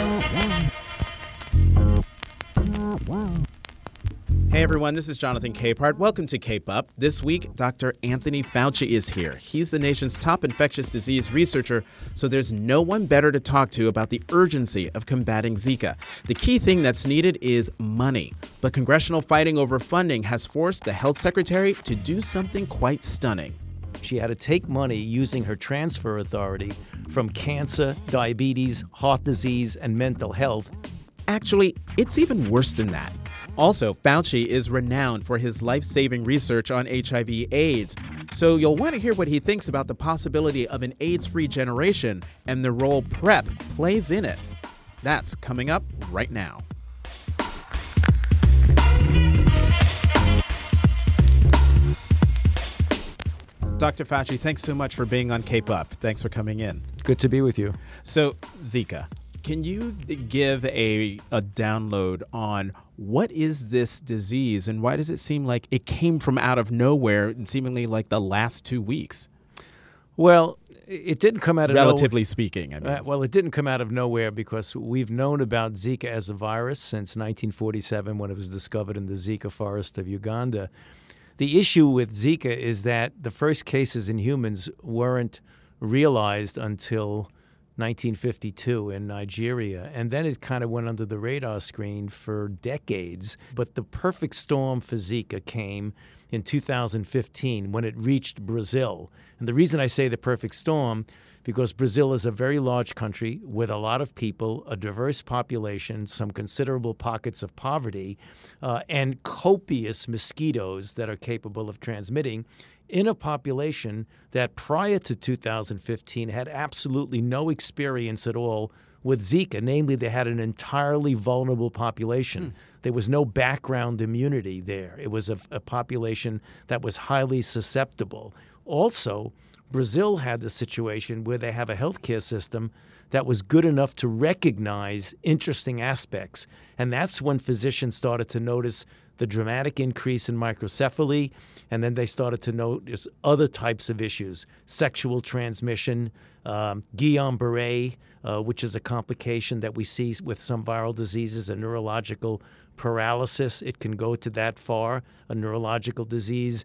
Hey everyone, this is Jonathan Capehart. Welcome to Cape Up. This week, Dr. Anthony Fauci is here. He's the nation's top infectious disease researcher, so there's no one better to talk to about the urgency of combating Zika. The key thing that's needed is money. But congressional fighting over funding has forced the health secretary to do something quite stunning. She had to take money using her transfer authority from cancer, diabetes, heart disease, and mental health. Actually, it's even worse than that. Also, Fauci is renowned for his life-saving research on HIV/AIDS. So you'll want to hear what he thinks about the possibility of an AIDS-free generation and the role PrEP plays in it. That's coming up right now. Dr. Fauci, thanks so much for being on Cape Up. Thanks for coming in. Good to be with you. So, Zika. Can you give a download on what is this disease and why does it seem like it came from out of nowhere and seemingly like the last 2 weeks? Well, it didn't come out of relatively speaking. I mean. Well, it didn't come out of nowhere because we've known about Zika as a virus since 1947 when it was discovered in the Zika forest of Uganda. The issue with Zika is that the first cases in humans weren't realized until 1952 in Nigeria, and then it kind of went under the radar screen for decades. But the perfect storm for Zika came in 2015 when it reached Brazil. And the reason I say the perfect storm, because Brazil is a very large country with a lot of people, a diverse population, some considerable pockets of poverty, and copious mosquitoes that are capable of transmitting in a population that prior to 2015 had absolutely no experience at all with Zika. Namely, they had an entirely vulnerable population. There was no background immunity there. It was a population that was highly susceptible. Also, Brazil had the situation where they have a healthcare system that was good enough to recognize interesting aspects. And that's when physicians started to notice the dramatic increase in microcephaly, and then they started to notice other types of issues, sexual transmission, Guillain-Barré, which is a complication that we see with some viral diseases, a neurological paralysis. It can go to that far, a neurological disease.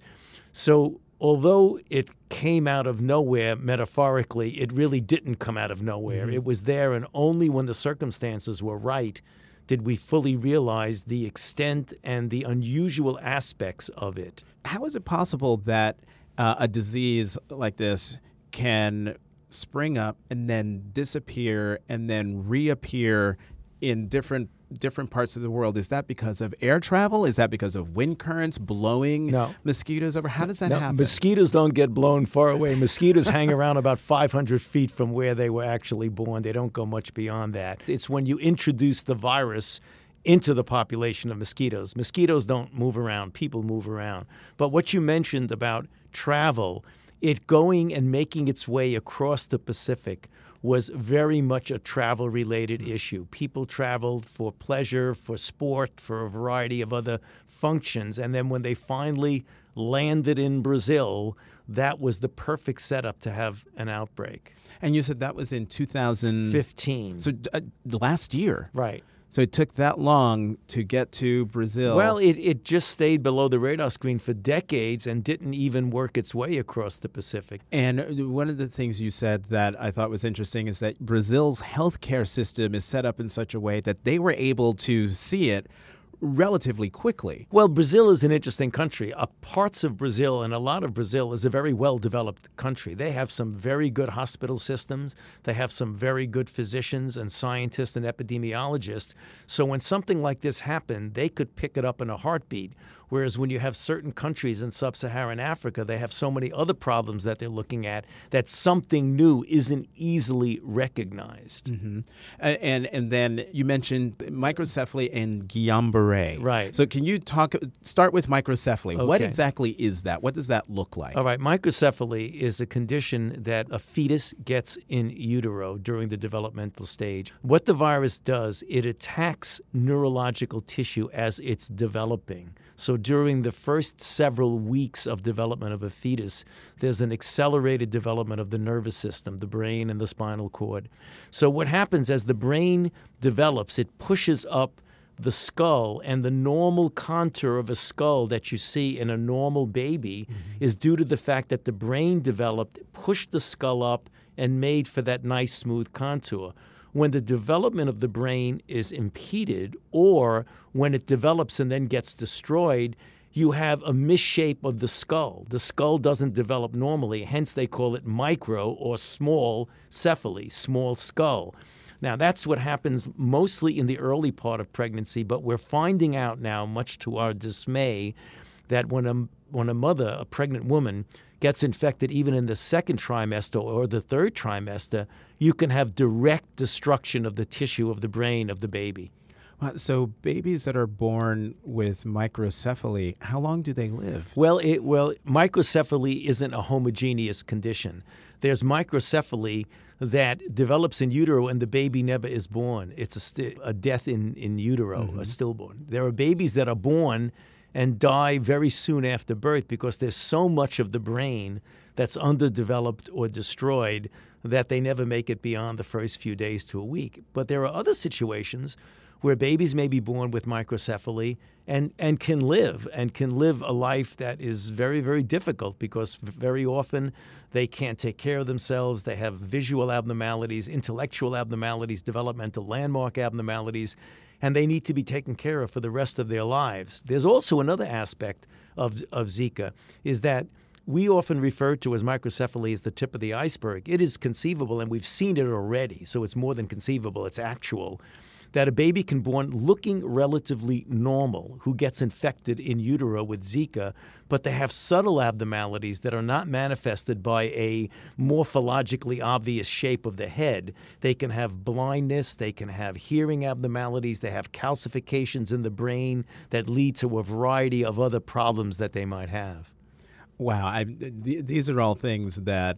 So although it came out of nowhere, metaphorically, it really didn't come out of nowhere. It was there, and only when the circumstances were right did we fully realize the extent and the unusual aspects of it. How is it possible that a disease like this can spring up and then disappear and then reappear in different parts of the world? Is that because of air travel? Is that because of wind currents blowing mosquitoes over? How does that happen? Mosquitoes don't get blown far away. Mosquitoes hang around about 500 feet from where they were actually born. They don't go much beyond that. It's when you introduce the virus into the population of mosquitoes. Mosquitoes don't move around. People move around. But what you mentioned about travel, it going and making its way across the Pacific was very much a travel-related issue. People traveled for pleasure, for sport, for a variety of other functions. And then when they finally landed in Brazil, that was the perfect setup to have an outbreak. And you said that was in 2015. So last year. Right. So it took that long to get to Brazil. Well, it just stayed below the radar screen for decades and didn't even work its way across the Pacific. And one of the things you said that I thought was interesting is that Brazil's healthcare system is set up in such a way that they were able to see it relatively quickly. Well, Brazil is an interesting country. Parts of Brazil and a lot of Brazil is a very well-developed country. They have some very good hospital systems. They have some very good physicians and scientists and epidemiologists. So when something like this happened, they could pick it up in a heartbeat. Whereas when you have certain countries in sub-Saharan Africa, they have so many other problems that they're looking at that something new isn't easily recognized. Mm-hmm. And then you mentioned microcephaly and Guillain-Barré. Right. So can you start with microcephaly? Okay. What exactly is that? What does that look like? All right. Microcephaly is a condition that a fetus gets in utero during the developmental stage. What the virus does, it attacks neurological tissue as it's developing. So during the first several weeks of development of a fetus, there's an accelerated development of the nervous system, the brain and the spinal cord. So what happens as the brain develops, it pushes up the skull, and the normal contour of a skull that you see in a normal baby is due to the fact that the brain developed, pushed the skull up, and made for that nice smooth contour. When the development of the brain is impeded, or when it develops and then gets destroyed, you have a misshape of the skull. The skull doesn't develop normally, hence they call it micro or small cephaly, small skull. Now, that's what happens mostly in the early part of pregnancy, but we're finding out now, much to our dismay, that when a mother, a pregnant woman, gets infected even in the second trimester or the third trimester, you can have direct destruction of the tissue of the brain of the baby. So babies that are born with microcephaly, how long do they live? Well, microcephaly isn't a homogeneous condition. There's microcephaly that develops in utero and the baby never is born. It's a death in utero, a stillborn. There are babies that are born and die very soon after birth because there's so much of the brain that's underdeveloped or destroyed that they never make it beyond the first few days to a week. But there are other situations where babies may be born with microcephaly and can live a life that is very, very difficult because very often they can't take care of themselves. They have visual abnormalities, intellectual abnormalities, developmental landmark abnormalities, and they need to be taken care of for the rest of their lives. There's also another aspect of Zika, is that we often refer to as microcephaly as the tip of the iceberg. It is conceivable, and we've seen it already, so it's more than conceivable, it's actual, that a baby can be born looking relatively normal who gets infected in utero with Zika, but they have subtle abnormalities that are not manifested by a morphologically obvious shape of the head. They can have blindness, they can have hearing abnormalities, they have calcifications in the brain that lead to a variety of other problems that they might have. Wow, these are all things that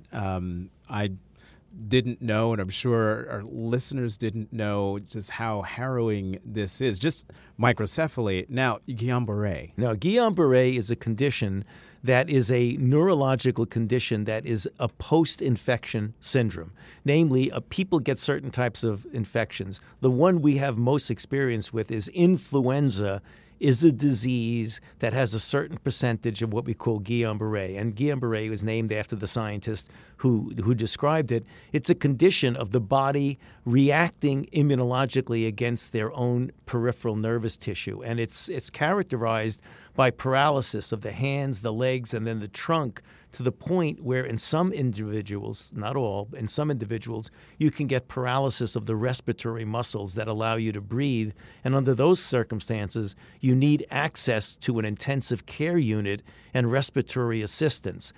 I didn't know, and I'm sure our listeners didn't know just how harrowing this is. Just microcephaly. Now, Guillain-Barré. Now, Guillain-Barré is a condition that is a neurological condition that is a post-infection syndrome. Namely, people get certain types of infections. The one we have most experience with is influenza is a disease that has a certain percentage of what we call Guillain-Barré. And Guillain-Barré was named after the scientist who described it. It's a condition of the body reacting immunologically against their own peripheral nervous tissue. And it's characterized by paralysis of the hands, the legs, and then the trunk, to the point where in some individuals, not all, in some individuals, you can get paralysis of the respiratory muscles that allow you to breathe. And under those circumstances, you need access to an intensive care unit and respiratory assistance.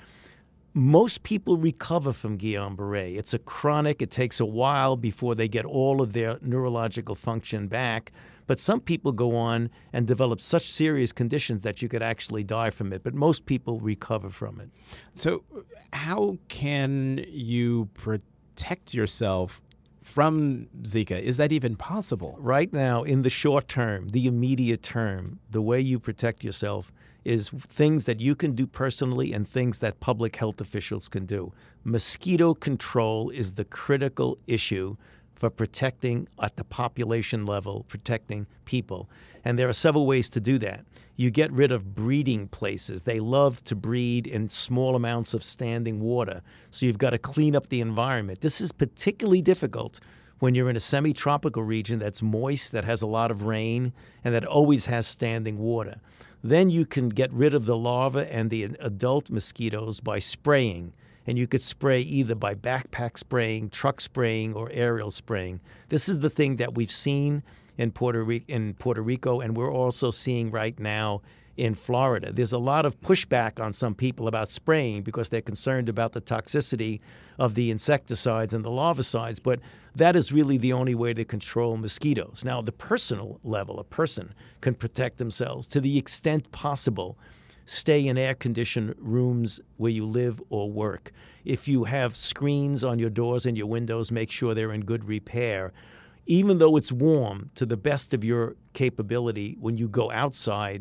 Most people recover from Guillain-Barré. It's a chronic, it takes a while before they get all of their neurological function back. But some people go on and develop such serious conditions that you could actually die from it. But most people recover from it. So how can you protect yourself from Zika? Is that even possible? Right now, in the short term, the immediate term, the way you protect yourself is things that you can do personally and things that public health officials can do. Mosquito control is the critical issue for protecting at the population level, protecting people. And there are several ways to do that. You get rid of breeding places. They love to breed in small amounts of standing water. So you've got to clean up the environment. This is particularly difficult when you're in a semi-tropical region that's moist, that has a lot of rain, and that always has standing water. Then you can get rid of the larvae and the adult mosquitoes by spraying. And you could spray either by backpack spraying, truck spraying, or aerial spraying. This is the thing that we've seen in Puerto Rico, and we're also seeing right now in Florida. There's a lot of pushback on some people about spraying because they're concerned about the toxicity of the insecticides and the larvicides, but that is really the only way to control mosquitoes. Now, at the personal level, a person can protect themselves to the extent possible. Stay in air-conditioned rooms where you live or work. If you have screens on your doors and your windows, make sure they're in good repair. Even though it's warm, to the best of your capability, when you go outside,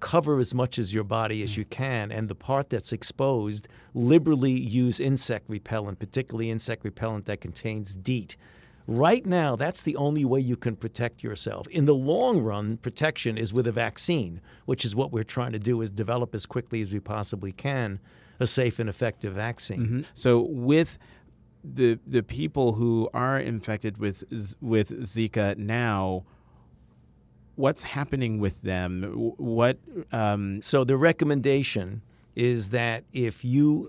cover as much as your body as you can, and the part that's exposed, liberally use insect repellent, particularly insect repellent that contains DEET. Right now, that's the only way you can protect yourself. In the long run, protection is with a vaccine, which is what we're trying to do, is develop as quickly as we possibly can a safe and effective vaccine. Mm-hmm. So with the people who are infected with Zika now, what's happening with them? So the recommendation is that if you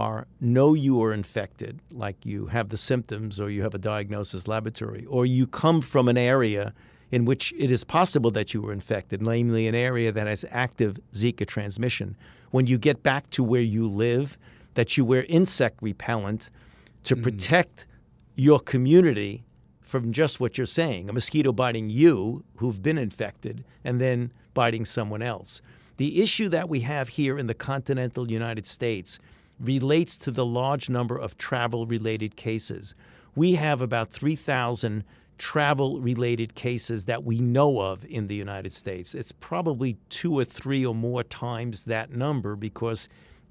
know you are infected, like you have the symptoms or you have a diagnosis laboratory, or you come from an area in which it is possible that you were infected, namely an area that has active Zika transmission, when you get back to where you live, that you wear insect repellent to protect your community from just what you're saying, a mosquito biting you who've been infected and then biting someone else. The issue that we have here in the continental United States relates to the large number of travel-related cases. We have about 3,000 travel-related cases that we know of in the United States. It's probably 2 or 3 or more times that number because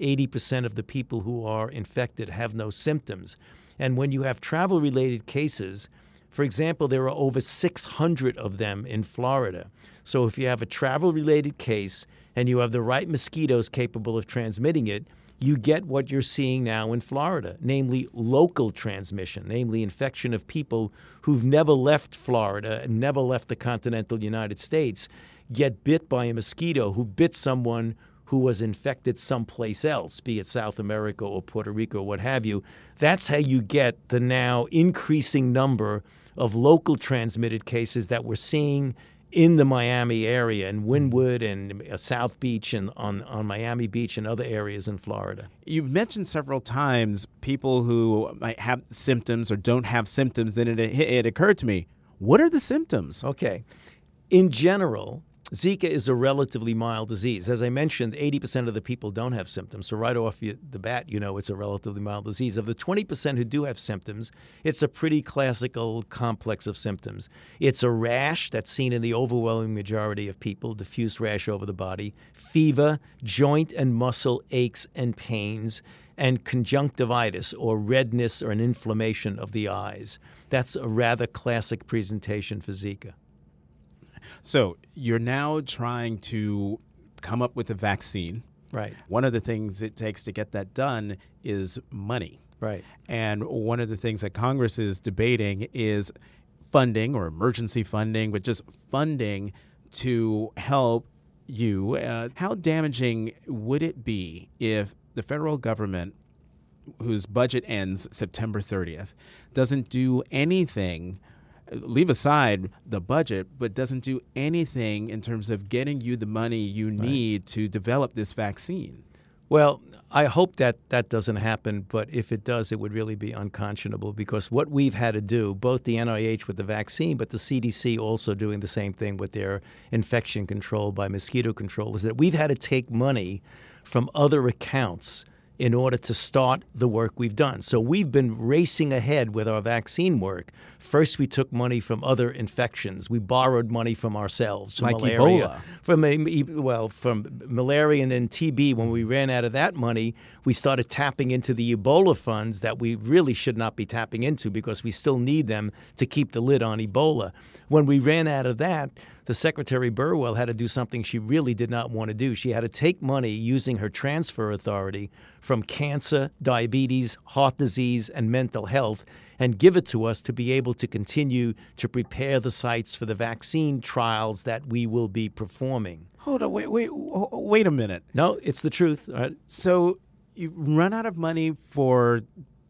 80% of the people who are infected have no symptoms. And when you have travel-related cases, for example, there are over 600 of them in Florida. So if you have a travel-related case and you have the right mosquitoes capable of transmitting it, you get what you're seeing now in Florida, namely local transmission, namely infection of people who've never left Florida and never left the continental United States, get bit by a mosquito who bit someone who was infected someplace else, be it South America or Puerto Rico or what have you. That's how you get the now increasing number of local transmitted cases that we're seeing in the Miami area, in Wynwood and South Beach and on Miami Beach and other areas in Florida. You've mentioned several times people who might have symptoms or don't have symptoms. Then it occurred to me, what are the symptoms? Okay. In general, Zika is a relatively mild disease. As I mentioned, 80% of the people don't have symptoms. So right off the bat, you know it's a relatively mild disease. Of the 20% who do have symptoms, it's a pretty classical complex of symptoms. It's a rash that's seen in the overwhelming majority of people, diffuse rash over the body, fever, joint and muscle aches and pains, and conjunctivitis or redness or an inflammation of the eyes. That's a rather classic presentation for Zika. So you're now trying to come up with a vaccine. Right. One of the things it takes to get that done is money. Right. And one of the things that Congress is debating is funding or emergency funding, but just funding to help you. How damaging would it be if the federal government, whose budget ends September 30th, doesn't do anything, leave aside the budget, but doesn't do anything in terms of getting you the money you need to develop this vaccine? Well, I hope that doesn't happen, but if it does, it would really be unconscionable because what we've had to do, both the NIH with the vaccine, but the CDC also doing the same thing with their infection control by mosquito control, is that we've had to take money from other accounts in order to start the work we've done. So we've been racing ahead with our vaccine work. First, we took money from other infections. We borrowed money from ourselves. From like malaria, Ebola? From malaria and then TB. When we ran out of that money, we started tapping into the Ebola funds that we really should not be tapping into because we still need them to keep the lid on Ebola. When we ran out of that, the Secretary Burwell had to do something she really did not want to do. She had to take money using her transfer authority from cancer, diabetes, heart disease, and mental health and give it to us to be able to continue to prepare the sites for the vaccine trials that we will be performing. Hold on, wait a minute. No, it's the truth. All right. So you run out of money for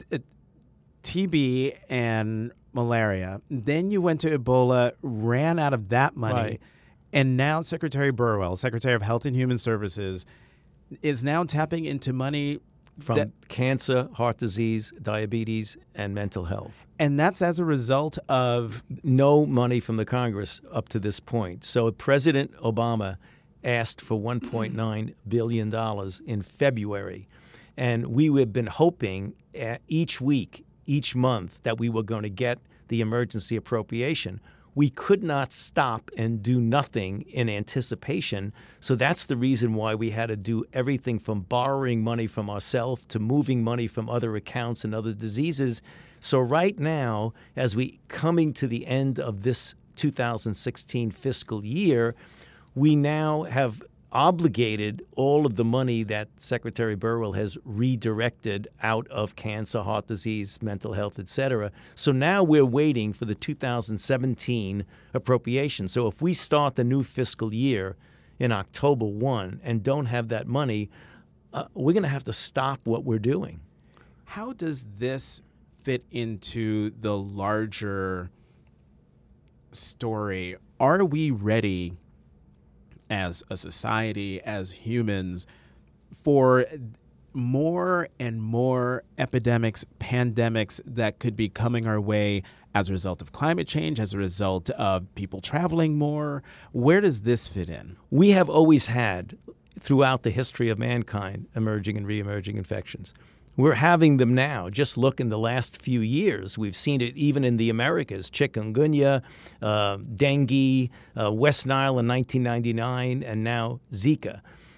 TB and malaria. Then you went to Ebola, ran out of that money. Right. And now Secretary Burwell, Secretary of Health and Human Services, is now tapping into money from cancer, heart disease, diabetes, and mental health. And that's as a result of no money from the Congress up to this point. So President Obama asked for $1.9 billion in February. And we have been hoping each week, each month, that we were going to get the emergency appropriation. we could not stop and do nothing in anticipation. So that's the reason why we had to do everything from borrowing money from ourselves to moving money from other accounts and other diseases. So right now, as we coming to the end of this 2016 fiscal year, we now have obligated all of the money that Secretary Burwell has redirected out of cancer, heart disease, mental health, et cetera. So now we're waiting for the 2017 appropriation. So if we start the new fiscal year in October 1 and don't have that money, we're going to have to stop what we're doing. How does this fit into the larger story? Are we ready as a society, as humans, for more and more epidemics, pandemics that could be coming our way as a result of climate change, as a result of people traveling more? Where does this fit in? We have always had, throughout the history of mankind, emerging and re-emerging infections. We're having them now. Just look in the last few years. We've seen it even in the Americas, chikungunya, dengue, West Nile in 1999, and now Zika.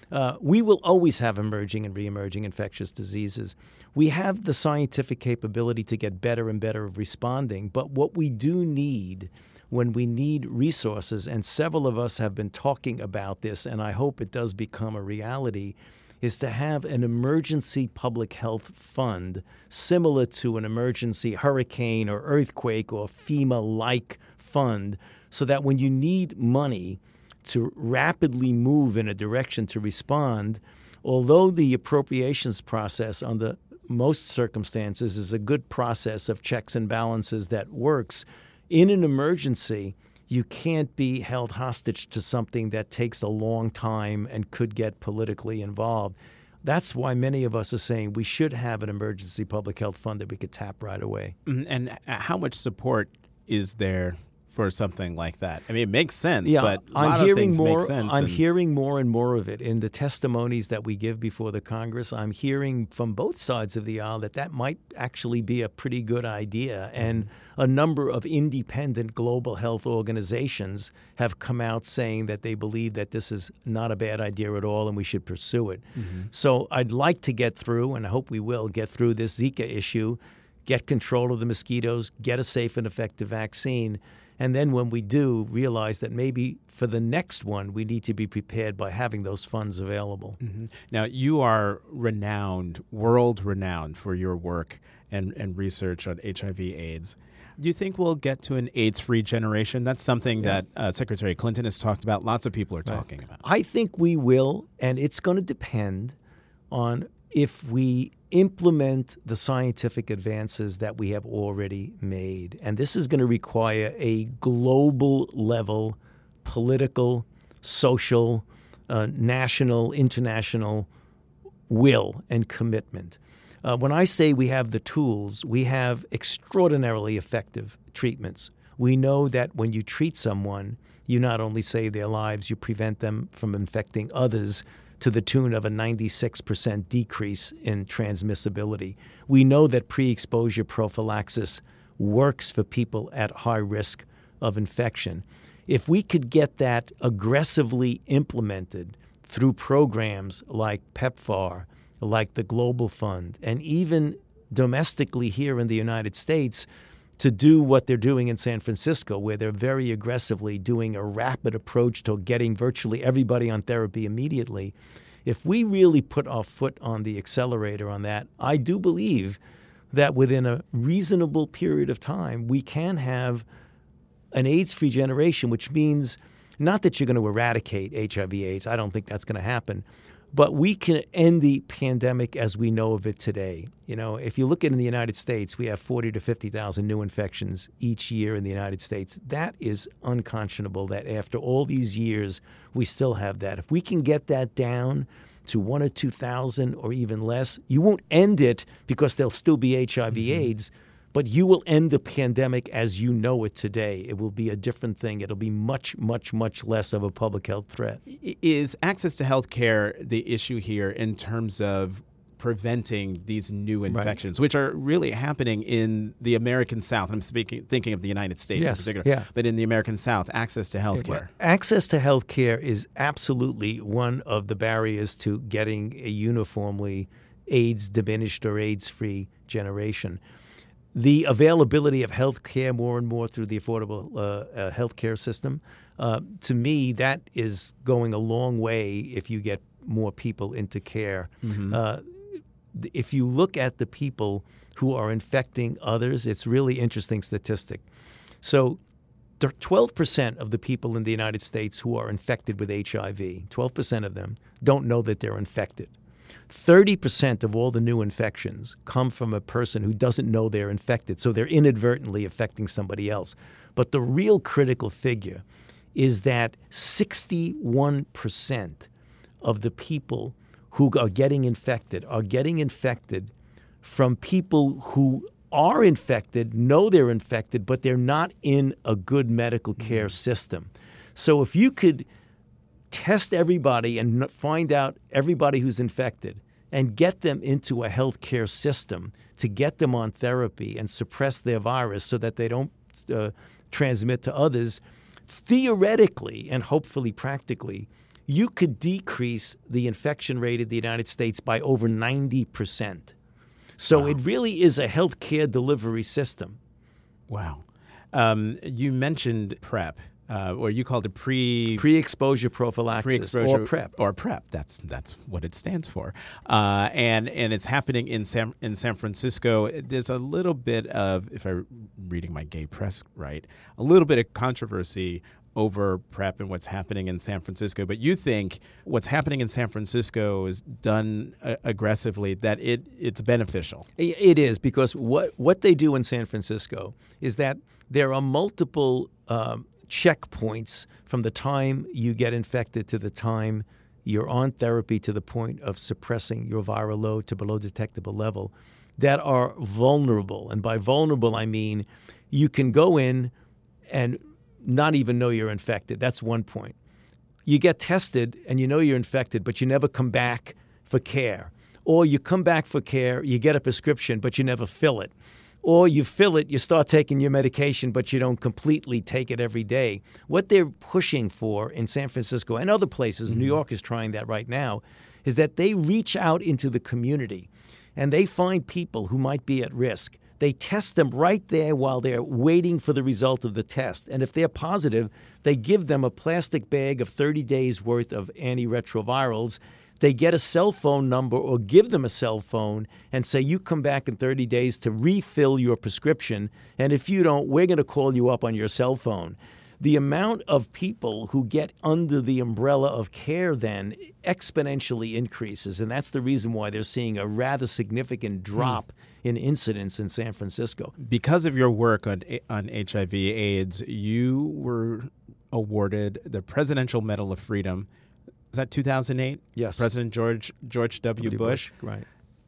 We will always have emerging and re-emerging infectious diseases. We have the scientific capability to get better and better at responding, but what we do need when we need resources, and several of us have been talking about this, and I hope it does become a reality, is to have an emergency public health fund similar to an emergency hurricane or earthquake or FEMA-like fund, so that when you need money to rapidly move in a direction to respond, although the appropriations process under most circumstances is a good process of checks and balances that works, in an emergency, you can't be held hostage to something that takes a long time and could get politically involved. That's why many of us are saying we should have an emergency public health fund that we could tap right away. And how much support is there for something like that? I mean, it makes sense, yeah, but a lot of things make sense. I'm hearing more and more of it in the testimonies that we give before the Congress. I'm hearing from both sides of the aisle that might actually be a pretty good idea. And a number of independent global health organizations have come out saying that they believe that this is not a bad idea at all and we should pursue it. So I'd like to get through, and I hope we will get through this Zika issue, get control of the mosquitoes, get a safe and effective vaccine. And then when we do, realize that maybe for the next one, we need to be prepared by having those funds available. Now, you are renowned, world-renowned for your work and research on HIV/AIDS. Do you think we'll get to an AIDS-free generation? That's something that Secretary Clinton has talked about. Lots of people are talking about. I think we will, and it's going to depend on if we implement the scientific advances that we have already made. And this is going to require a global level, political, social, national, international will and commitment. When I say we have the tools, we have extraordinarily effective treatments. We know that when you treat someone, you not only save their lives, you prevent them from infecting others to the tune of a 96% decrease in transmissibility. We know that pre-exposure prophylaxis works for people at high risk of infection. If we could get that aggressively implemented through programs like PEPFAR, like the Global Fund, and even domestically here in the United States, to do what they're doing in San Francisco, where they're very aggressively doing a rapid approach to getting virtually everybody on therapy immediately. If we really put our foot on the accelerator on that, I do believe that within a reasonable period of time, we can have an AIDS-free generation, which means not that you're going to eradicate HIV/AIDS. I don't think that's going to happen. But we can end the pandemic as we know of it today. You know, if you look at in the United States, we have 40 to 50,000 new infections each year in the United States. That is unconscionable that after all these years, we still have that. If we can get that down to 1 or 2,000 or even less, you won't end it because there'll still be HIV/AIDS, but you will end the pandemic as you know it today. It will be a different thing. It'll be much, much, much less of a public health threat. Is access to health care the issue here in terms of preventing these new infections, which are really happening in the American South. I'm thinking of the United States in particular, but in the American South, access to health care. Access to health care is absolutely one of the barriers to getting a uniformly AIDS diminished or AIDS-free generation. The availability of health care more and more through the affordable health care system, to me, that is going a long way if you get more people into care. If you look at the people who are infecting others, it's really interesting statistic. So 12% of the people in the United States who are infected with HIV, 12% of them don't know that they're infected. 30% of all the new infections come from a person who doesn't know they're infected, so they're inadvertently affecting somebody else. But the real critical figure is that 61% of the people who are getting infected from people who are infected, know they're infected, but they're not in a good medical care system. So if you could test everybody and find out everybody who's infected and get them into a healthcare system to get them on therapy and suppress their virus so that they don't transmit to others, theoretically and hopefully practically, you could decrease the infection rate in the United States by over 90%. So it really is a healthcare delivery system. Wow. You mentioned PrEP. Or you called it pre-exposure prophylaxis, or PrEP. Or PrEP. That's what it stands for. And it's happening in San Francisco. There's a little bit of, if I'm reading my gay press right, a little bit of controversy over PrEP and what's happening in San Francisco. But you think what's happening in San Francisco is done aggressively, that it's beneficial? It is, because what they do in San Francisco is that there are multiple checkpoints from the time you get infected to the time you're on therapy to the point of suppressing your viral load to below detectable level that are vulnerable. And by vulnerable, I mean you can go in and not even know you're infected. That's one point. You get tested and you know you're infected, but you never come back for care. Or you come back for care, you get a prescription, but you never fill it. Or you fill it, you start taking your medication, but you don't completely take it every day. What they're pushing for in San Francisco and other places, New York is trying that right now, is that they reach out into the community and they find people who might be at risk. They test them right there while they're waiting for the result of the test. And if they're positive, they give them a plastic bag of 30 days worth of antiretrovirals. They get a cell phone number or give them a cell phone and say, you come back in 30 days to refill your prescription. And if you don't, we're going to call you up on your cell phone. The amount of people who get under the umbrella of care then exponentially increases. And that's the reason why they're seeing a rather significant drop in incidence in San Francisco. Because of your work on HIV/AIDS, you were awarded the Presidential Medal of Freedom. Was that 2008? Yes. President George W. Bush. Right.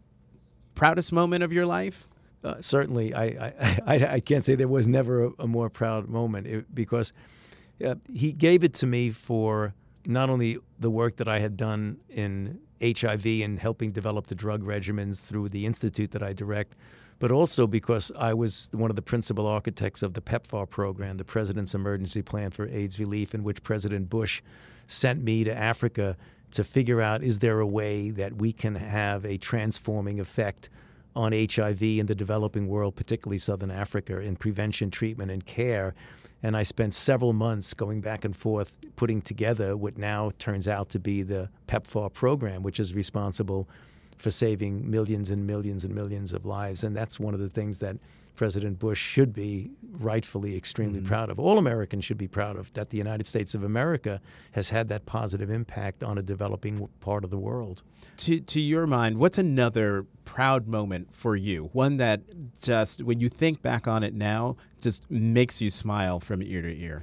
Proudest moment of your life? Certainly. I can't say there was never a more proud moment because he gave it to me for not only the work that I had done in HIV and helping develop the drug regimens through the institute that I direct, but also because I was one of the principal architects of the PEPFAR program, the President's Emergency Plan for AIDS Relief, in which President Bush sent me to Africa to figure out, is there a way that we can have a transforming effect on HIV in the developing world, particularly Southern Africa, in prevention, treatment, and care. And I spent several months going back and forth putting together what now turns out to be the PEPFAR program, which is responsible for saving millions and millions and millions of lives. And that's one of the things that President Bush should be rightfully extremely proud of. All Americans should be proud of, that the United States of America has had that positive impact on a developing part of the world. To your mind, what's another proud moment for you? One that just, when you think back on it now, just makes you smile from ear to ear.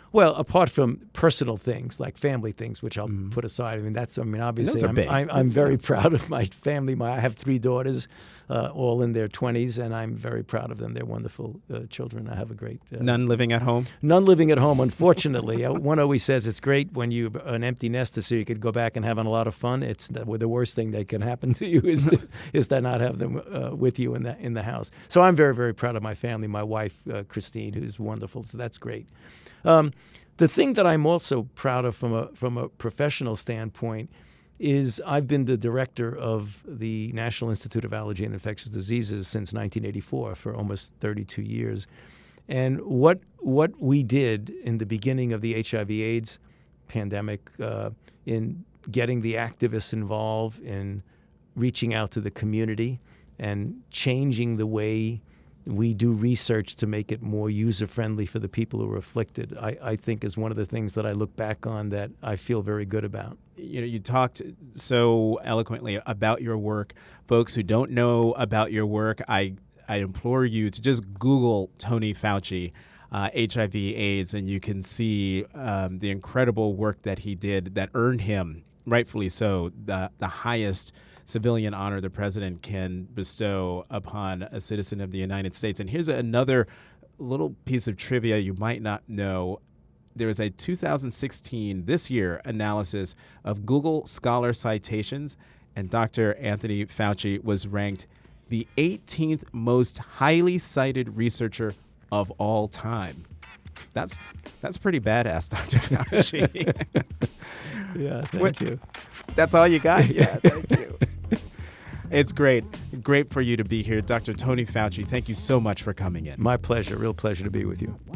Well, apart from personal things like family things, which I'll put aside. Obviously, Those are big. I'm very proud of my family. I have 3 daughters, all in their 20s, and I'm very proud of them. They're wonderful children. I have a great... None living at home? None living at home, unfortunately. One always says it's great when you're an empty nester so you could go back and have a lot of fun. It's the worst thing that can happen to you is to not have them with you in the house. So I'm very, very proud of my family, my wife, Christine, who's wonderful. So that's great. The thing that I'm also proud of from a professional standpoint is I've been the director of the National Institute of Allergy and Infectious Diseases since 1984 for almost 32 years. And what we did in the beginning of the HIV/AIDS pandemic in getting the activists involved, in reaching out to the community and changing the way we do research to make it more user-friendly for the people who are afflicted, I think is one of the things that I look back on that I feel very good about. You talked so eloquently about your work. Folks who don't know about your work, I implore you to just Google Tony Fauci, HIV/AIDS, and you can see the incredible work that he did that earned him, rightfully so, the highest civilian honor the president can bestow upon a citizen of the United States. And here's another little piece of trivia you might not know. There was a 2016, this year, analysis of Google Scholar citations, and Dr. Anthony Fauci was ranked the 18th most highly cited researcher of all time. That's pretty badass, Dr. Fauci. Yeah, thank you. That's all you got? Yeah, thank you. It's great. Great for you to be here. Dr. Tony Fauci, thank you so much for coming in. My pleasure. Real pleasure to be with you.